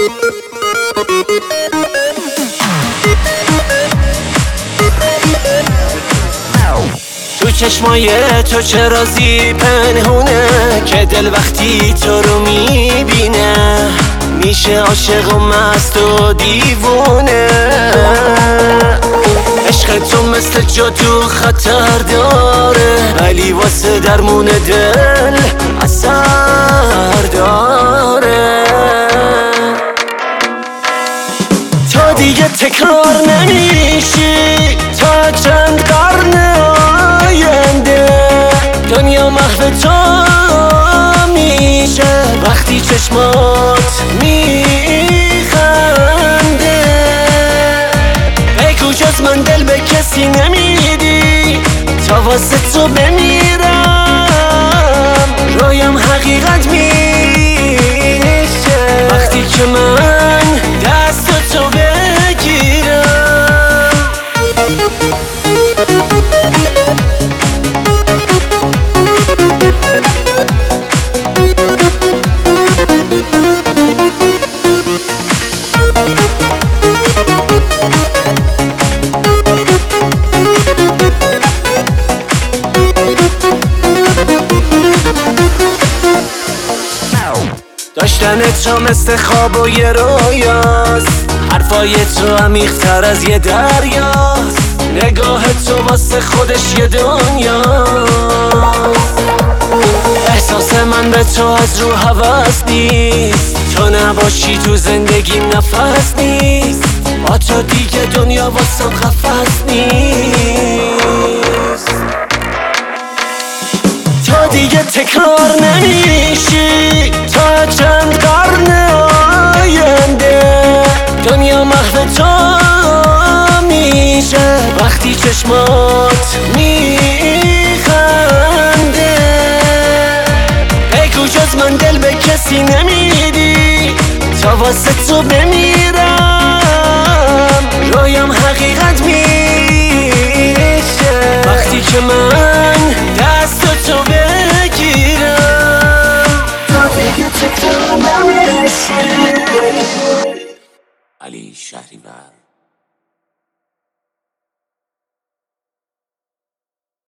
تو چشمای تو چه رازی پنهونه که دل وقتی تو رو میبینه میشه عاشق و مست و دیوونه. عشق تو مثل جادو خطر داره ولی واسه درمون دل اثر داره. تا دیگه تکرار نمیشی تا چند قرن آینده دنیا محو تو میشه وقتی چشمات میخنده. بگو جز من دل به کسی نمیدی تا واسه تو بمیرم رویم حقیقت میشه وقتی که من دست تو بگیرم. داشتن تو مثل خواب و یه رویاست حرفای تو عمیق‌تر از یه دریاست نگاه تو واسه خودش یه دنیاست. احساس من به تو از رو هوس نیست تو نباشی تو زندگیم نفس نیست با تو دیگه دنیا واسم قفس نیست. تا دیگه تکرار نمیشی تا چند قرن آینده دنیا محو تو میشه وقتی چشمات میخنده. بگو جز من دل به کسی نمیدی تا واسه تو بمیرم رویم حقیقت میشه وقتی که من دست تو بگیرم. تا دیگه تکرار نمیشه. علی شهریور.